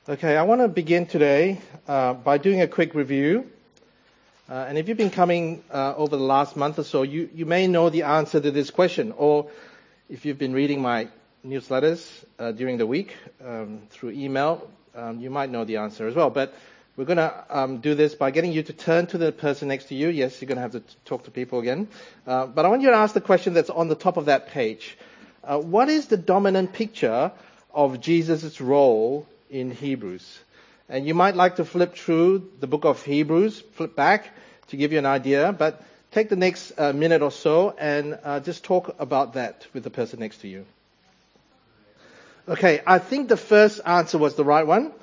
Okay, I want to begin today by doing a quick review. And if you've been coming over the last month or so, you may know the answer to this question. Or if you've been reading my newsletters during the week through email, you might know the answer as well. But we're going to do this by getting you to turn to the person next to you. Yes, you're going to have to talk to people again. But I want you to ask the question that's on the top of that page. What is the dominant picture of Jesus' role in Hebrews? And you might like to flip through the book of Hebrews, flip back to give you an idea, but take the next minute or so and just talk about that with the person next to you. Okay, I think the first answer was the right one.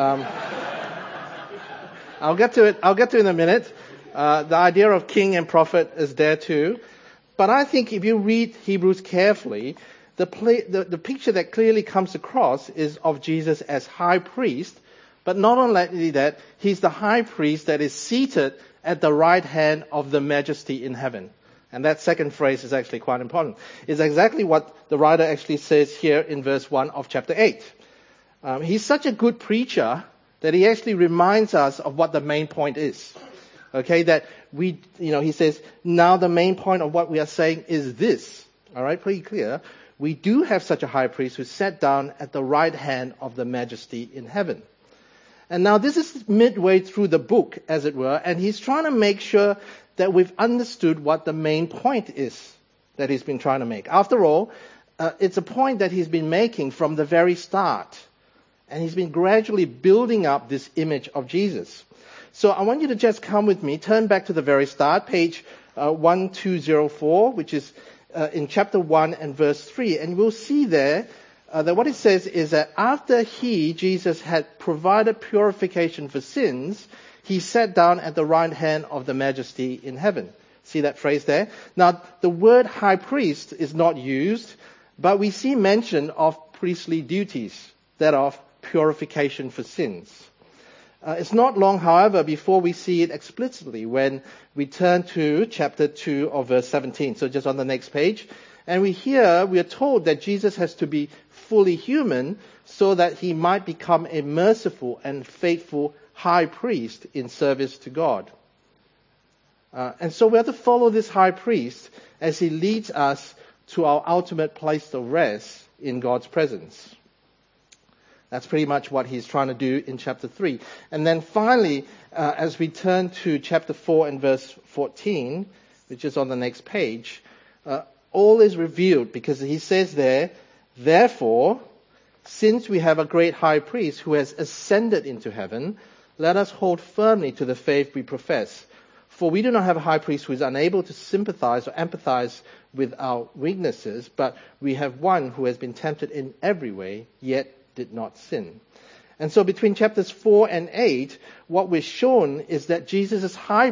I'll get to it in a minute. The idea of king and prophet is there too. But I think if you read Hebrews carefully, the picture that clearly comes across is of Jesus as high priest, but not only that, he's the high priest that is seated at the right hand of the majesty in heaven. And that second phrase is actually quite important. It's exactly what the writer actually says here in verse 1 of chapter 8. He's such a good preacher that he actually reminds us of what the main point is. Okay, that he says, now the main point of what we are saying is this. All right, pretty clear. We do have such a high priest who sat down at the right hand of the majesty in heaven. And now this is midway through the book, as it were, and he's trying to make sure that we've understood what the main point is that he's been trying to make. After all, it's a point that he's been making from the very start. And he's been gradually building up this image of Jesus. So I want you to just come with me, turn back to the very start, page 1204, which is in chapter 1 and verse 3. And we'll see there that what it says is that after Jesus had provided purification for sins, he sat down at the right hand of the majesty in heaven. See that phrase there? Now, the word high priest is not used, but we see mention of priestly duties, that of purification for sins. It's not long, however, before we see it explicitly when we turn to chapter 2 of verse 17. So just on the next page. And we are told that Jesus has to be fully human so that he might become a merciful and faithful high priest in service to God. And so we have to follow this high priest as he leads us to our ultimate place of rest in God's presence. That's pretty much what he's trying to do in chapter 3. And then finally, as we turn to chapter 4 and verse 14, which is on the next page, all is revealed because he says there, therefore, since we have a great high priest who has ascended into heaven, let us hold firmly to the faith we profess. For we do not have a high priest who is unable to sympathize or empathize with our weaknesses, but we have one who has been tempted in every way, yet did not sin. And so between chapters 4 and 8, what we're shown is that Jesus' high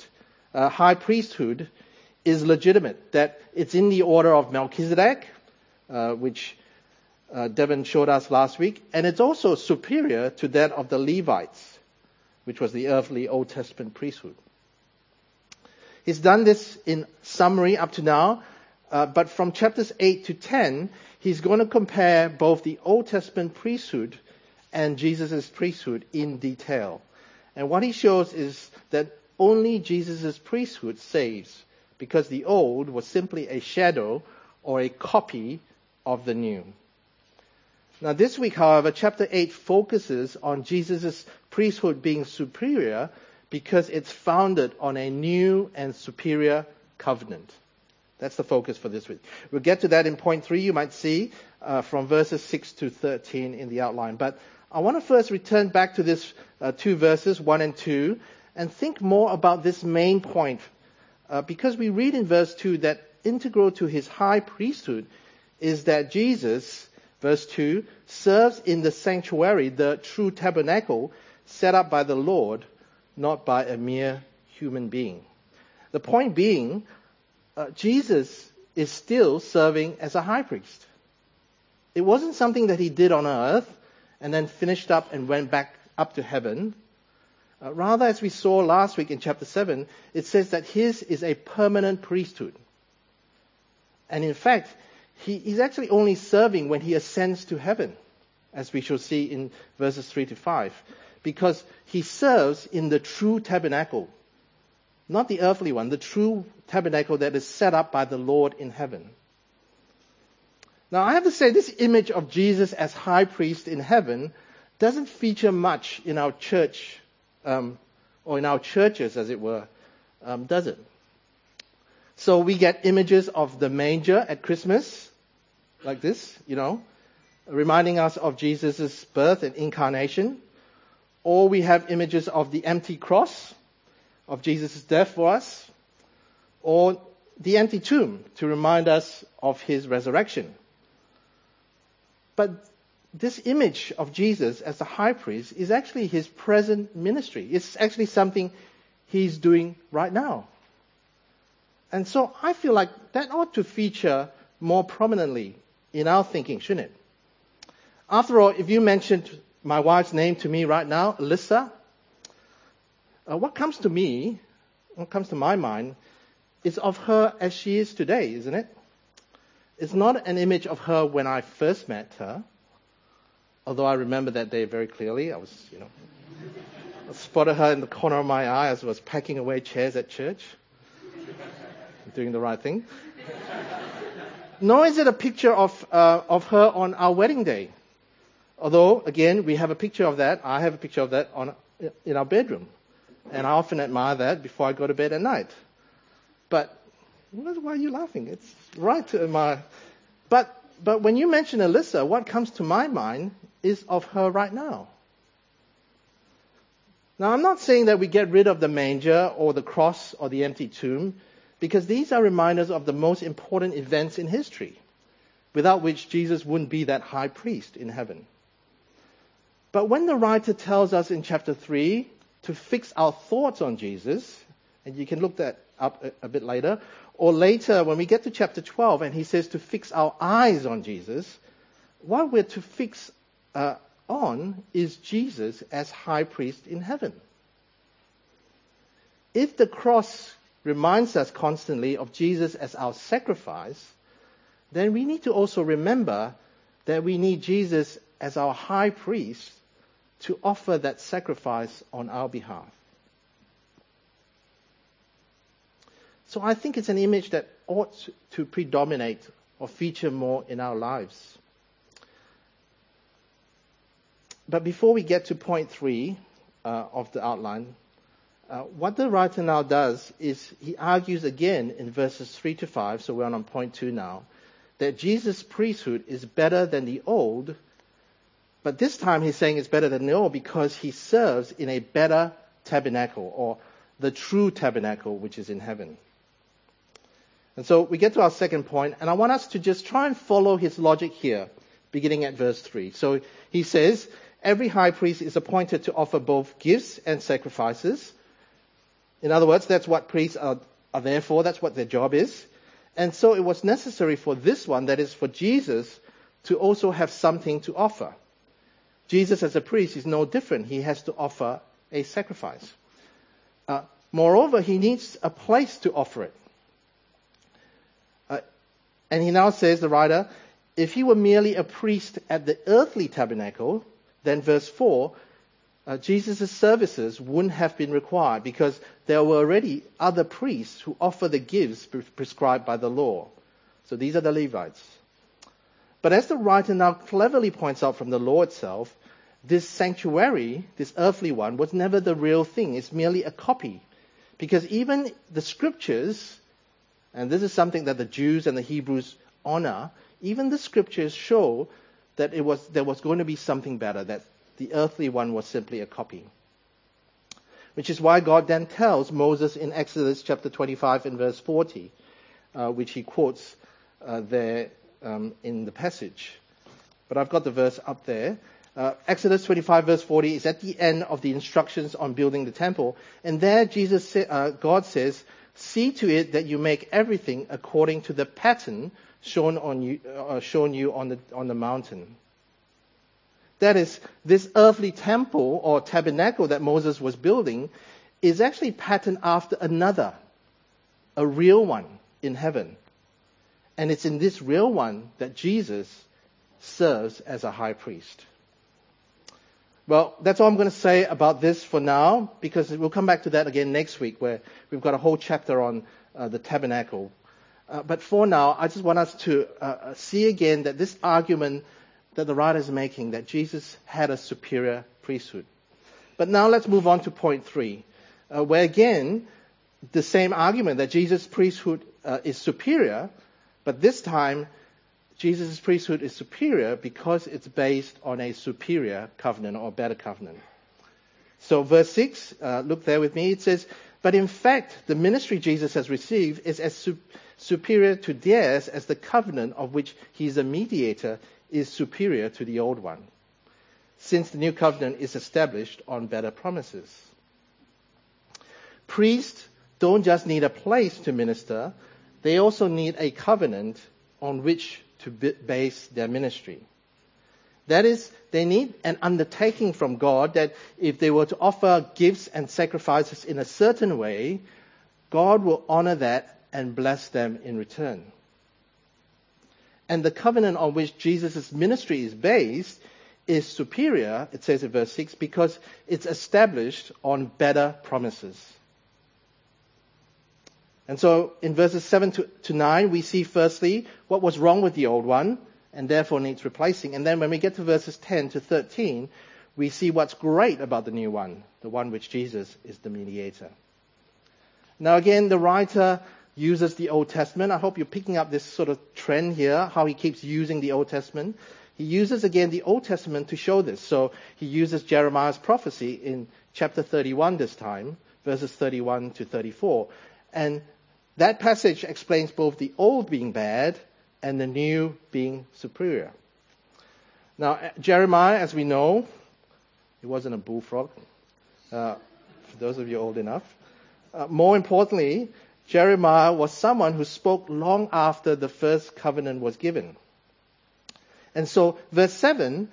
priesthood is legitimate, that it's in the order of Melchizedek, which Devin showed us last week, and it's also superior to that of the Levites, which was the earthly Old Testament priesthood. He's done this in summary up to now, but from chapters 8 to 10, he's going to compare both the Old Testament priesthood and Jesus' priesthood in detail. And what he shows is that only Jesus' priesthood saves, because the old was simply a shadow or a copy of the new. Now this week, however, chapter 8 focuses on Jesus' priesthood being superior because it's founded on a new and superior covenant. That's the focus for this week. We'll get to that in point 3, you might see, from verses 6 to 13 in the outline. But I want to first return back to this 2 verses, 1 and 2, and think more about this main point. Because we read in verse 2 that integral to his high priesthood is that Jesus, verse 2, serves in the sanctuary, the true tabernacle, set up by the Lord, not by a mere human being. The point being, Jesus is still serving as a high priest. It wasn't something that he did on earth and then finished up and went back up to heaven. Rather, as we saw last week in chapter 7, it says that his is a permanent priesthood. And in fact, he's actually only serving when he ascends to heaven. as we shall see in verses 3 to 5, because he serves in the true tabernacle, not the earthly one, the true tabernacle that is set up by the Lord in heaven. Now, I have to say, this image of Jesus as high priest in heaven doesn't feature much in our church, or in our churches, as it were, does it? So we get images of the manger at Christmas, like this, reminding us of Jesus' birth and incarnation. Or we have images of the empty cross, of Jesus' death for us. Or the empty tomb, to remind us of his resurrection. But this image of Jesus as the high priest is actually his present ministry. It's actually something he's doing right now. And so I feel like that ought to feature more prominently in our thinking, shouldn't it? After all, if you mentioned my wife's name to me right now, Alyssa, what comes to my mind, is of her as she is today, isn't it? It's not an image of her when I first met her, although I remember that day very clearly. I spotted her in the corner of my eye as I was packing away chairs at church, doing the right thing. Nor is it a picture of her on our wedding day. Although, again, we have a picture of that. I have a picture of that in our bedroom. And I often admire that before I go to bed at night. But why are you laughing? It's right to admire. But when you mention Alyssa, what comes to my mind is of her right now. Now, I'm not saying that we get rid of the manger or the cross or the empty tomb, because these are reminders of the most important events in history, without which Jesus wouldn't be that high priest in heaven. But when the writer tells us in chapter 3 to fix our thoughts on Jesus, and you can look that up a bit later, or later when we get to chapter 12 and he says to fix our eyes on Jesus, what we're to fix on is Jesus as high priest in heaven. If the cross reminds us constantly of Jesus as our sacrifice, then we need to also remember that we need Jesus as our high priest to offer that sacrifice on our behalf. So I think it's an image that ought to predominate or feature more in our lives. But before we get to point 3 of the outline, what the writer now does is he argues again in verses 3 to 5, so we're on point 2 now, that Jesus' priesthood is better than the old, but this time he's saying it's better than the old because he serves in a better tabernacle, or the true tabernacle which is in heaven. And so we get to our second point, and I want us to just try and follow his logic here, beginning at verse 3. So he says, every high priest is appointed to offer both gifts and sacrifices. In other words, that's what priests are there for. That's what their job is. And so it was necessary for this one, that is for Jesus, to also have something to offer. Jesus as a priest is no different. He has to offer a sacrifice. Moreover, he needs a place to offer it. And he now says, the writer, if he were merely a priest at the earthly tabernacle, then verse 4, Jesus' services wouldn't have been required because there were already other priests who offer the gifts prescribed by the law. So these are the Levites. But as the writer now cleverly points out from the law itself, this sanctuary, this earthly one, was never the real thing. It's merely a copy. Because even the scriptures, and this is something that the Jews and the Hebrews honor, even the scriptures show that there was going to be something better, that the earthly one was simply a copy. Which is why God then tells Moses in Exodus chapter 25 and verse 40, which he quotes there in the passage. But I've got the verse up there. Exodus 25 verse 40 is at the end of the instructions on building the temple. And there God says, see to it that you make everything according to the pattern shown you on the mountain. That is, this earthly temple or tabernacle that Moses was building is actually patterned after another, a real one in heaven. And it's in this real one that Jesus serves as a high priest. Well, that's all I'm going to say about this for now, because we'll come back to that again next week, where we've got a whole chapter on the tabernacle. But for now, I just want us to see again that this argument that the writer is making, that Jesus had a superior priesthood. But now let's move on to point 3, where again, the same argument that Jesus' priesthood is superior, but this time Jesus' priesthood is superior because it's based on a superior covenant or better covenant. So verse 6, look there with me, it says, but in fact, the ministry Jesus has received is as superior to theirs as the covenant of which he is a mediator is superior to the old one, since the new covenant is established on better promises. Priests don't just need a place to minister, they also need a covenant on which to base their ministry. That is, they need an undertaking from God that if they were to offer gifts and sacrifices in a certain way, God will honor that and bless them in return. And the covenant on which Jesus' ministry is based is superior, it says in verse 6, because it's established on better promises. And so in verses 7 to 9, we see firstly what was wrong with the old one and therefore needs replacing. And then when we get to verses 10 to 13, we see what's great about the new one, the one which Jesus is the mediator. Now again, the writer uses the Old Testament. I hope you're picking up this sort of trend here, how he keeps using the Old Testament. He uses again the Old Testament to show this. So he uses Jeremiah's prophecy in chapter 31 this time, verses 31 to 34. And that passage explains both the old being bad and the new being superior. Now, Jeremiah, as we know, he wasn't a bullfrog, for those of you old enough. More importantly, Jeremiah was someone who spoke long after the first covenant was given. And so verse 7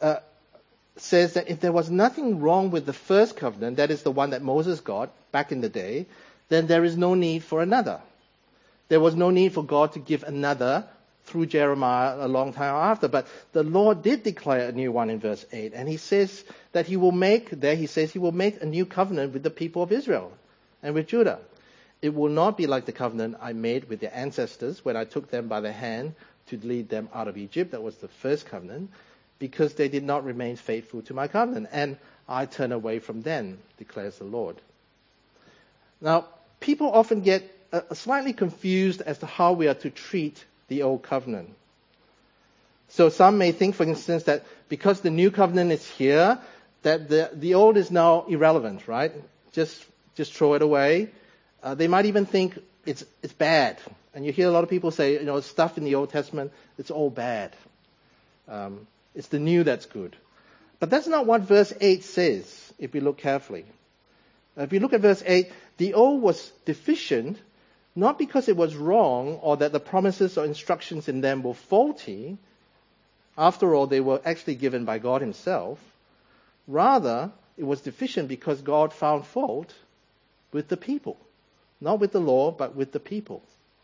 says that if there was nothing wrong with the first covenant, that is the one that Moses got back in the day, then there is no need for another. There was no need for God to give another through Jeremiah a long time after. But the Lord did declare a new one in verse 8. And he says that he will make a new covenant with the people of Israel and with Judah. It will not be like the covenant I made with their ancestors when I took them by the hand to lead them out of Egypt. That was the first covenant, because they did not remain faithful to my covenant. And I turn away from them, declares the Lord. Now, people often get slightly confused as to how we are to treat the old covenant. So some may think, for instance, that because the new covenant is here, that the old is now irrelevant, right? Just throw it away. They might even think it's bad. And you hear a lot of people say, stuff in the Old Testament, it's all bad. It's the new that's good. But that's not what verse 8 says, if we look carefully. If you look at verse 8, the old was deficient, not because it was wrong or that the promises or instructions in them were faulty. After all, they were actually given by God himself. Rather, it was deficient because God found fault with the people. Not with the law, but with the people.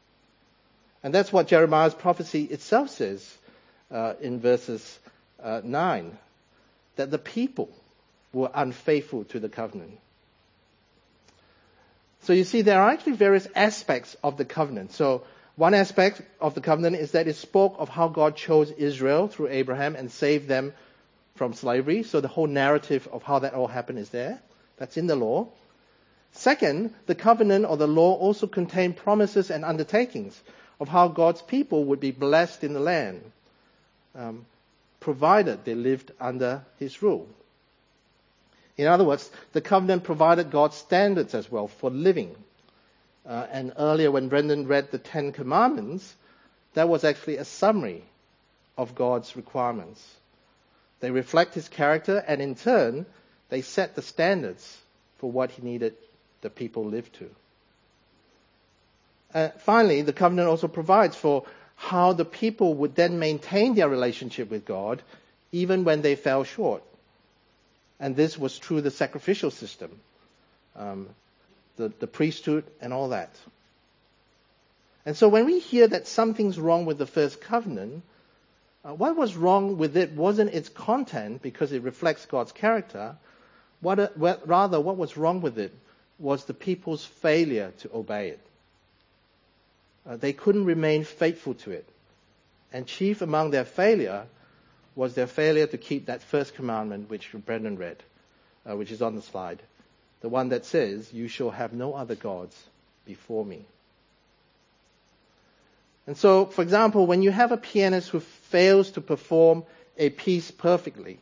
And that's what Jeremiah's prophecy itself says in verses 9. That the people were unfaithful to the covenant. So you see, there are actually various aspects of the covenant. So one aspect of the covenant is that it spoke of how God chose Israel through Abraham and saved them from slavery. So the whole narrative of how that all happened is there. That's in the law. Second, the covenant or the law also contained promises and undertakings of how God's people would be blessed in the land, provided they lived under his rule. In other words, the covenant provided God's standards as well for living. And earlier when Brendan read the Ten Commandments, that was actually a summary of God's requirements. They reflect his character, and in turn, they set the standards for what he needed the people live to. Finally, the covenant also provides for how the people would then maintain their relationship with God even when they fell short. And this was through the sacrificial system, the priesthood and all that. And so when we hear that something's wrong with the first covenant, What was wrong with it wasn't its content, because it reflects God's character. Rather, what was wrong with it was the people's failure to obey it. They couldn't remain faithful to it. And chief among their failure was their failure to keep that first commandment, which Brendan read, which is on the slide. The one that says, "You shall have no other gods before me." And so, for example, when you have a pianist who fails to perform a piece perfectly,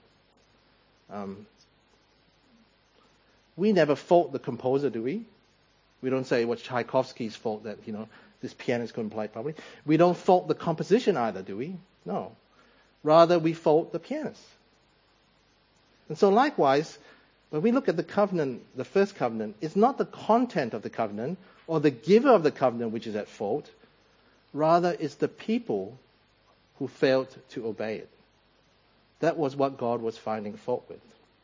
we never fault the composer, do we? We don't say it was Tchaikovsky's fault that, this pianist couldn't play properly. We don't fault the composition either, do we? No. Rather, we fault the pianist. And so likewise, when we look at the covenant, the first covenant, it's not the content of the covenant or the giver of the covenant which is at fault. Rather, it's the people who failed to obey it. That was what God was finding fault with.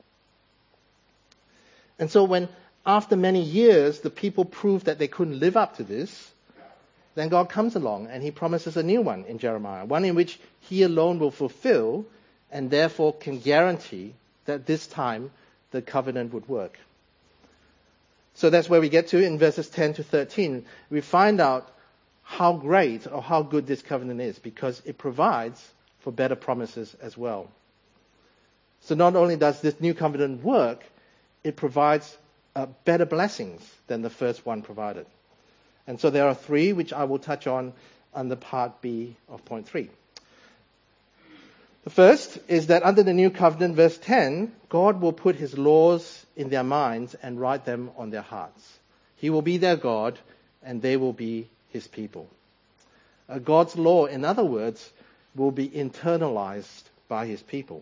And so when, after many years, the people proved that they couldn't live up to this, then God comes along and he promises a new one in Jeremiah, one in which he alone will fulfill and therefore can guarantee that this time the covenant would work. So that's where we get to in verses 10 to 13. We find out how great or how good this covenant is, because it provides for better promises as well. So not only does this new covenant work, it provides better blessings than the first one provided. And so there are three which I will touch on under part B of point 3. The first is that under the new covenant, verse 10, God will put his laws in their minds and write them on their hearts. He will be their God and they will be his people. God's law, in other words, will be internalized by his people.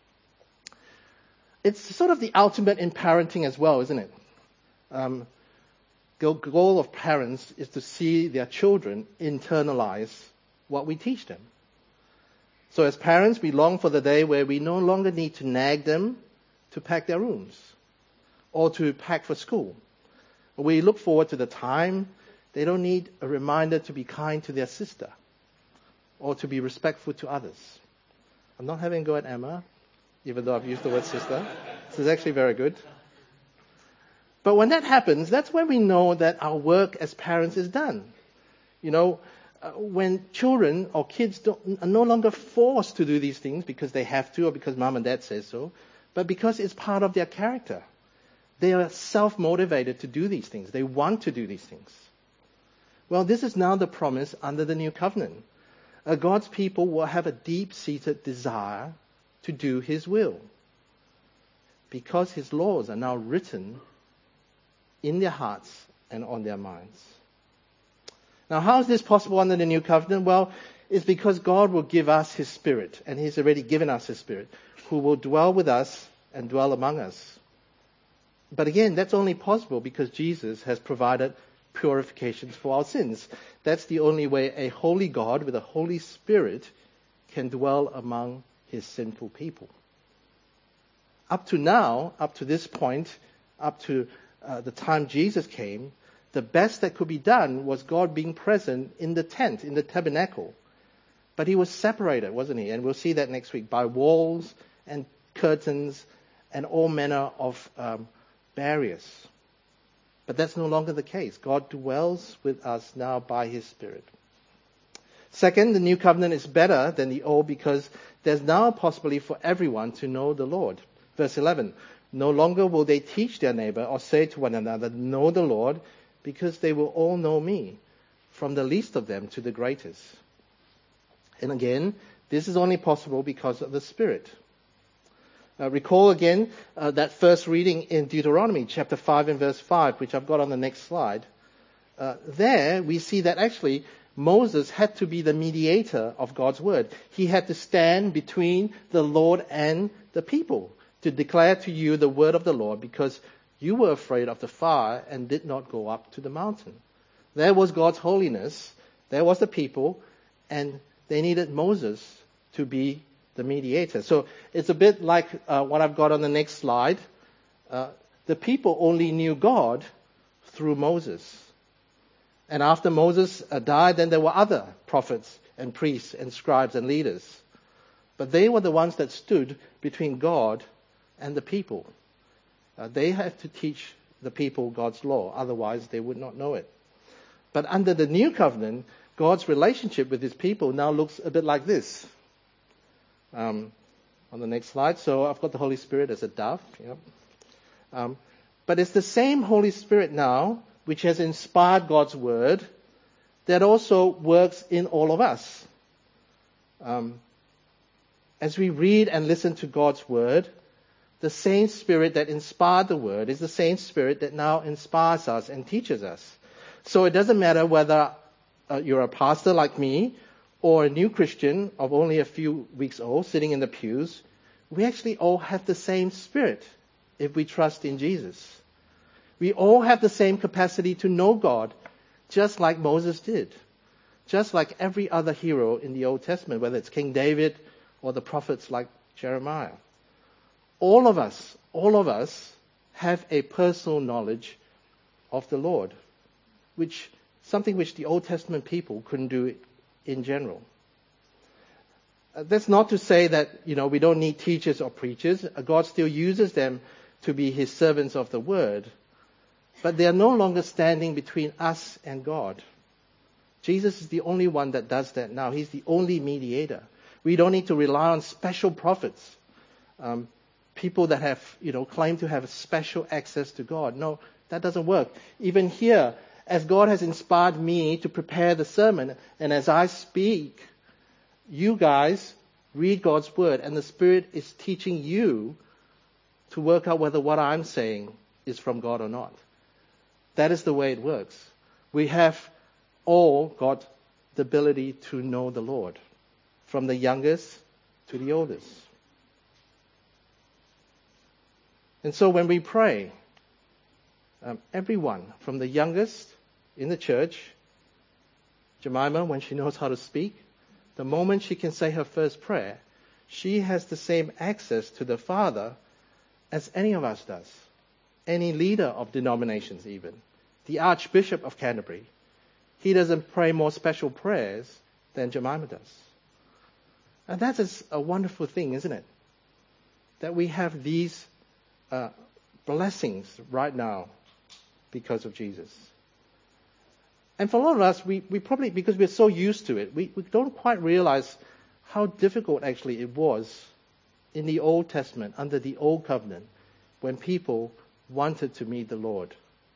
It's sort of the ultimate in parenting as well, isn't it? The goal of parents is to see their children internalize what we teach them. So as parents, we long for the day where we no longer need to nag them to pack their rooms or to pack for school. We look forward to the time they don't need a reminder to be kind to their sister or to be respectful to others. I'm not having a go at Emma, even though I've used the word sister. This is actually very good. But when that happens, that's when we know that our work as parents is done. When children or kids are no longer forced to do these things because they have to or because mom and dad say so, but because it's part of their character. They are self-motivated to do these things. They want to do these things. Well, this is now the promise under the new covenant. God's people will have a deep-seated desire to do his will, because his laws are now written in their hearts and on their minds. Now, how is this possible under the new covenant? Well, it's because God will give us his Spirit, and he's already given us his Spirit, who will dwell with us and dwell among us. But again, that's only possible because Jesus has provided purifications for our sins. That's the only way a holy God with a Holy Spirit can dwell among his sinful people. Up to now, up to this point, up to the time Jesus came, the best that could be done was God being present in the tent, in the tabernacle. But he was separated, wasn't he? And we'll see that next week, by walls and curtains and all manner of barriers. But that's no longer the case. God dwells with us now by his Spirit. Second, the new covenant is better than the old because there's now a possibility for everyone to know the Lord. Verse 11, no longer will they teach their neighbor or say to one another, know the Lord, because they will all know me, from the least of them to the greatest. And again, this is only possible because of the Spirit. Recall again that first reading in Deuteronomy chapter 5 and verse 5, which I've got on the next slide. There we see that actually Moses had to be the mediator of God's word. He had to stand between the Lord and the people to declare to you the word of the Lord, because you were afraid of the fire and did not go up to the mountain. There was God's holiness, there was the people, and they needed Moses to be the mediator. So it's a bit like what I've got on the next slide. The people only knew God through Moses. And after Moses died, then there were other prophets and priests and scribes and leaders. But they were the ones that stood between God and the people. They have to teach the people God's law, otherwise they would not know it. But under the new covenant, God's relationship with his people now looks a bit like this. On the next slide. So I've got the Holy Spirit as a dove. Yep. But it's the same Holy Spirit now, which has inspired God's word, that also works in all of us. As we read and listen to God's word, the same Spirit that inspired the word is the same Spirit that now inspires us and teaches us. So it doesn't matter whether you're a pastor like me or a new Christian of only a few weeks old sitting in the pews. We actually all have the same Spirit if we trust in Jesus. We all have the same capacity to know God, just like Moses did. Just like every other hero in the Old Testament, whether it's King David or the prophets like Jeremiah. All of us have a personal knowledge of the Lord, something which the Old Testament people couldn't do in general. That's not to say that, we don't need teachers or preachers. God still uses them to be his servants of the word. But they are no longer standing between us and God. Jesus is the only one that does that now. He's the only mediator. We don't need to rely on special prophets. People that have, claim to have special access to God. No, that doesn't work. Even here, as God has inspired me to prepare the sermon, and as I speak, you guys read God's word, and the Spirit is teaching you to work out whether what I'm saying is from God or not. That is the way it works. We have all got the ability to know the Lord, from the youngest to the oldest. And so when we pray, everyone, from the youngest in the church, Jemima, when she knows how to speak, the moment she can say her first prayer, she has the same access to the Father as any of us does. Any leader of denominations even. The Archbishop of Canterbury. He doesn't pray more special prayers than Jemima does. And that is a wonderful thing, isn't it? That we have these blessings right now because of Jesus. And for a lot of us, we probably, because we're so used to it, we don't quite realize how difficult actually it was in the Old Testament, under the Old Covenant, when people wanted to meet the Lord.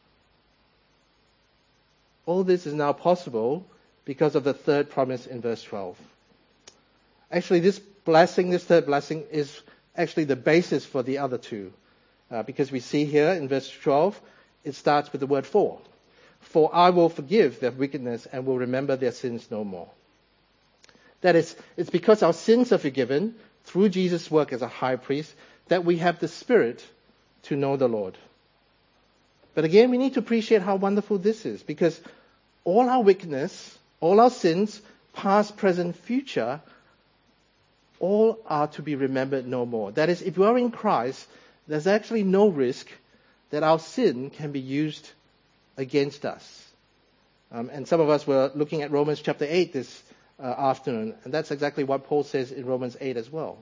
All this is now possible because of the third promise in verse 12. Actually, this third blessing, is actually the basis for the other two. Because we see here in verse 12, it starts with the word for. For I will forgive their wickedness and will remember their sins no more. That is, it's because our sins are forgiven through Jesus' work as a high priest that we have the Spirit to know the Lord. But again, we need to appreciate how wonderful this is, because all our wickedness, all our sins, past, present, future, all are to be remembered no more. That is, if we are in Christ, there's actually no risk that our sin can be used against us. And some of us were looking at Romans chapter 8 this afternoon, and that's exactly what Paul says in Romans 8 as well.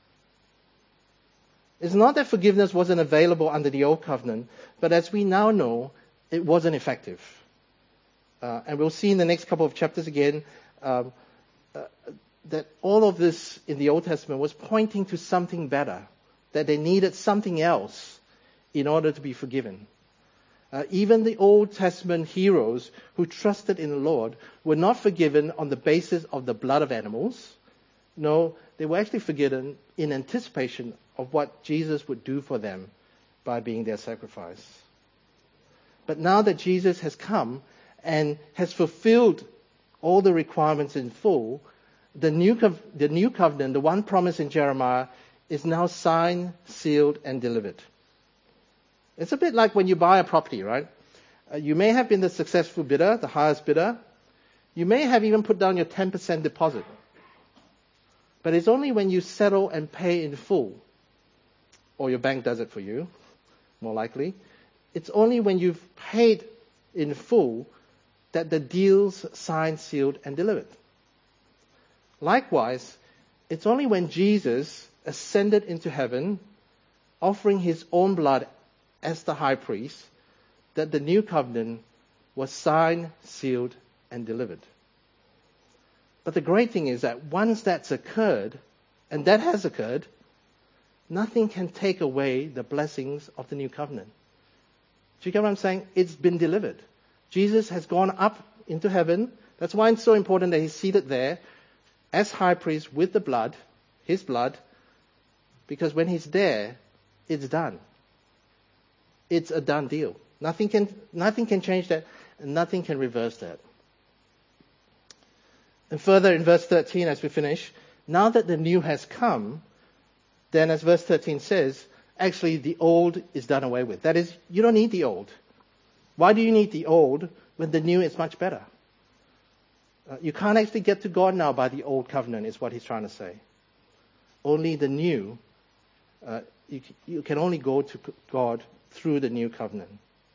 It's not that forgiveness wasn't available under the Old Covenant, but as we now know, it wasn't effective. And we'll see in the next couple of chapters again that all of this in the Old Testament was pointing to something better, that they needed something else in order to be forgiven. Even the Old Testament heroes who trusted in the Lord were not forgiven on the basis of the blood of animals. No, they were actually forgiven in anticipation of what Jesus would do for them by being their sacrifice. But now that Jesus has come and has fulfilled all the requirements in full, the new covenant, the one promise in Jeremiah, is now signed, sealed, and delivered. It's a bit like when you buy a property, right? You may have been the successful bidder, the highest bidder. You may have even put down your 10% deposit. But it's only when you settle and pay in full, or your bank does it for you, more likely. It's only when you've paid in full that the deal's signed, sealed, and delivered. Likewise, it's only when Jesus ascended into heaven, offering his own blood as the high priest, that the new covenant was signed, sealed, and delivered. But the great thing is that once that's occurred, and that has occurred, nothing can take away the blessings of the new covenant. Do you get what I'm saying? It's been delivered. Jesus has gone up into heaven. That's why it's so important that he's seated there as high priest with the blood, his blood, because when he's there, it's done. It's a done deal. Nothing can change that, and nothing can reverse that. And further in verse 13, as we finish, now that the new has come, then as verse 13 says, actually the old is done away with. That is, you don't need the old. Why do you need the old when the new is much better? You can't actually get to God now by the old covenant, is what he's trying to say. Only the new, you can only go to God through the new covenant.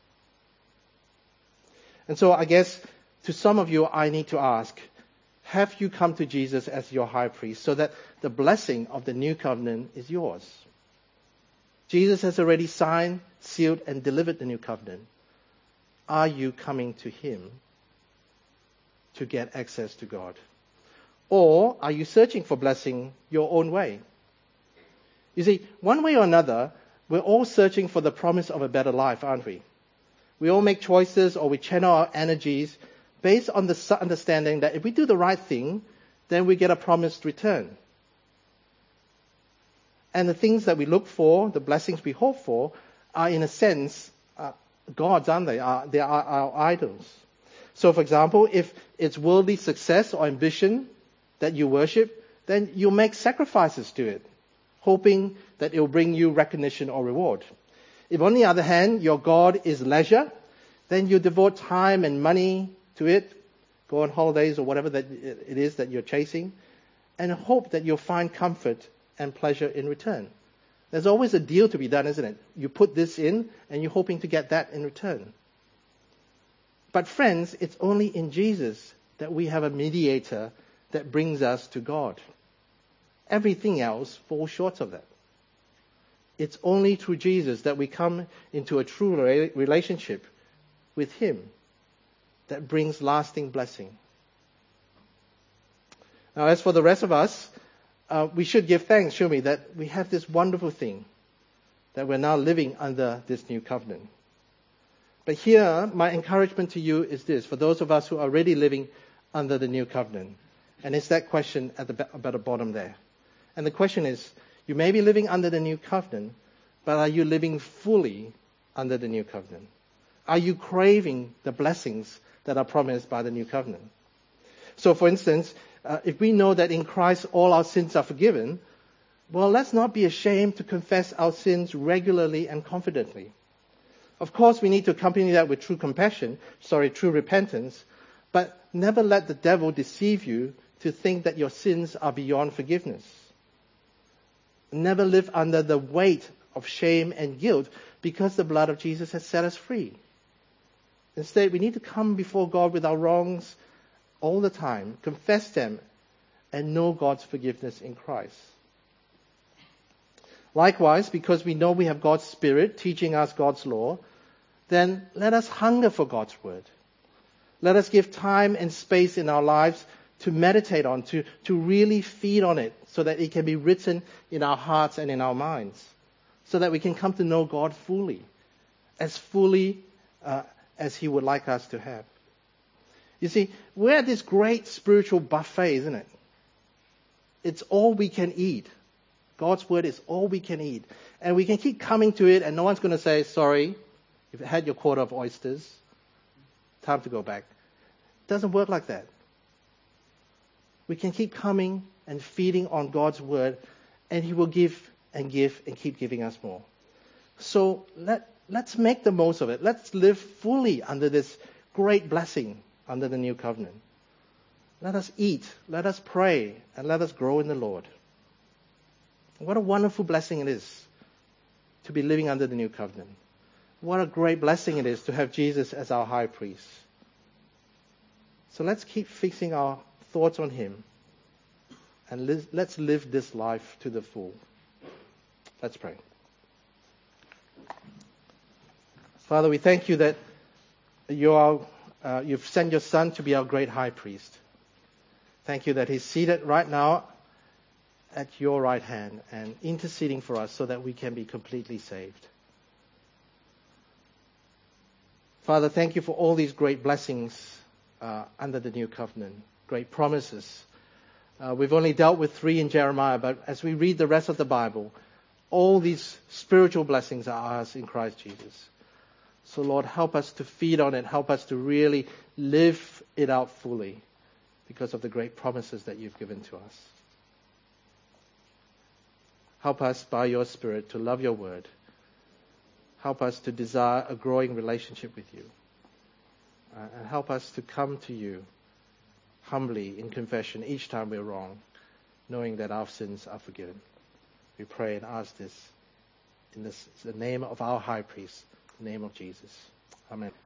And so I guess to some of you, I need to ask, have you come to Jesus as your high priest so that the blessing of the new covenant is yours? Jesus has already signed, sealed, and delivered the new covenant. Are you coming to him to get access to God? Or are you searching for blessing your own way? You see, one way or another, we're all searching for the promise of a better life, aren't we? We all make choices, or we channel our energies based on the understanding that if we do the right thing, then we get a promised return. And the things that we look for, the blessings we hope for, are in a sense gods, aren't they? They are our idols. So, for example, if it's worldly success or ambition that you worship, then you'll make sacrifices to it, hoping that it will bring you recognition or reward. If, on the other hand, your God is leisure, then you devote time and money to it, go on holidays or whatever that it is that you're chasing, and hope that you'll find comfort and pleasure in return. There's always a deal to be done, isn't it? You put this in, and you're hoping to get that in return. But friends, it's only in Jesus that we have a mediator that brings us to God. Everything else falls short of that. It's only through Jesus that we come into a true relationship with him that brings lasting blessing. Now, as for the rest of us, we should give thanks, shouldn't we, that we have this wonderful thing, that we're now living under this new covenant. But here, my encouragement to you is this, for those of us who are already living under the new covenant, and it's that question at the bottom there. And the question is, you may be living under the new covenant, but are you living fully under the new covenant? Are you craving the blessings that are promised by the new covenant? So, for instance, if we know that in Christ all our sins are forgiven, well, let's not be ashamed to confess our sins regularly and confidently. Of course, we need to accompany that with true repentance, but never let the devil deceive you to think that your sins are beyond forgiveness. Never live under the weight of shame and guilt because the blood of Jesus has set us free. Instead, we need to come before God with our wrongs all the time, confess them, and know God's forgiveness in Christ. Likewise, because we know we have God's Spirit teaching us God's law, then let us hunger for God's Word. Let us give time and space in our lives to meditate on, to really feed on it, so that it can be written in our hearts and in our minds, so that we can come to know God fully as He would like us to have. You see, we're at this great spiritual buffet, isn't it? It's all we can eat. God's Word is all we can eat. And we can keep coming to it, and no one's going to say, sorry, you've had your quota of oysters. Time to go back. It doesn't work like that. We can keep coming and feeding on God's Word, and He will give and keep giving us more. So let's make the most of it. Let's live fully under this great blessing under the new covenant. Let us eat, let us pray, and let us grow in the Lord. What a wonderful blessing it is to be living under the new covenant. What a great blessing it is to have Jesus as our high priest. So let's keep fixing our thoughts on Him And let's live this life to the full. Let's pray. Father, we thank you that you've sent your Son to be our great high priest. Thank you that he's seated right now at your right hand and interceding for us so that we can be completely saved. Father, thank you for all these great blessings under the new covenant, great promises. We've only dealt with 3 in Jeremiah, but as we read the rest of the Bible, all these spiritual blessings are ours in Christ Jesus. So Lord, help us to feed on it. Help us to really live it out fully because of the great promises that you've given to us. Help us by your Spirit to love your word. Help us to desire a growing relationship with you. And help us to come to you humbly in confession each time we're wrong, knowing that our sins are forgiven. We pray and ask this in the name of our high priest, the name of Jesus. Amen.